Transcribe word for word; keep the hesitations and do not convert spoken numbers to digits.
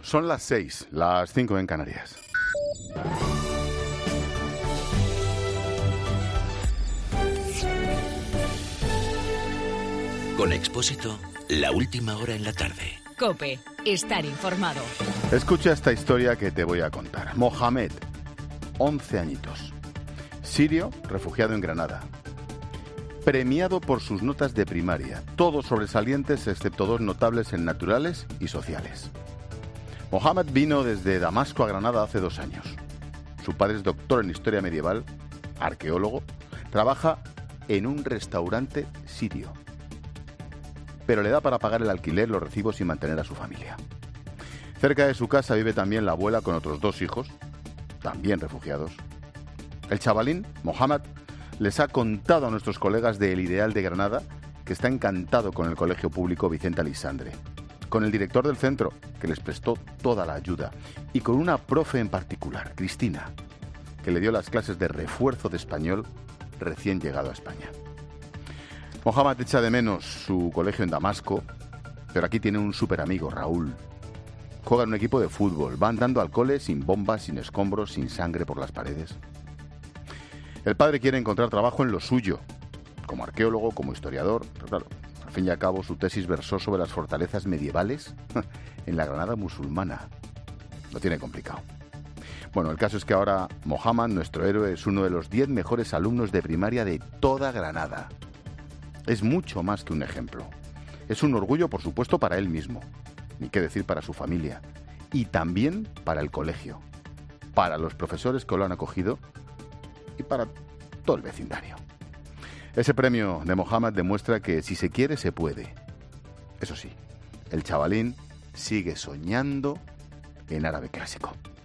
Son las seis, las cinco en Canarias. Con Expósito, la última hora en la tarde. COPE, estar informado. Escucha esta historia que te voy a contar. Mohamed, once añitos, sirio, refugiado en Granada. Premiado por sus notas de primaria, todos sobresalientes excepto dos notables en naturales y sociales. Mohamed vino desde Damasco a Granada hace dos años. Su padre es doctor en historia medieval, arqueólogo, trabaja en un restaurante sirio, pero le da para pagar el alquiler, los recibos y mantener a su familia. Cerca de su casa vive también la abuela con otros dos hijos, también refugiados. El chavalín, Mohamed, les ha contado a nuestros colegas de El Ideal de Granada que está encantado con el colegio público Vicente Aleixandre, con el director del centro, que les prestó toda la ayuda, y con una profe en particular, Cristina, que le dio las clases de refuerzo de español recién llegado a España. Mohamed echa de menos su colegio en Damasco, pero aquí tiene un súper amigo, Raúl. Juega en un equipo de fútbol, va andando al cole sin bombas, sin escombros, sin sangre por las paredes. El padre quiere encontrar trabajo en lo suyo, como arqueólogo, como historiador, pero claro, al fin y al cabo su tesis versó sobre las fortalezas medievales en la Granada musulmana. Lo tiene complicado. Bueno, el caso es que ahora Mohamed, nuestro héroe, es uno de los diez mejores alumnos de primaria de toda Granada. Es mucho más que un ejemplo. Es un orgullo, por supuesto, para él mismo, ni qué decir para su familia, y también para el colegio, para los profesores que lo han acogido y para todo el vecindario. Ese premio de Mohamed demuestra que si se quiere, se puede. Eso sí, el chavalín sigue soñando en árabe clásico.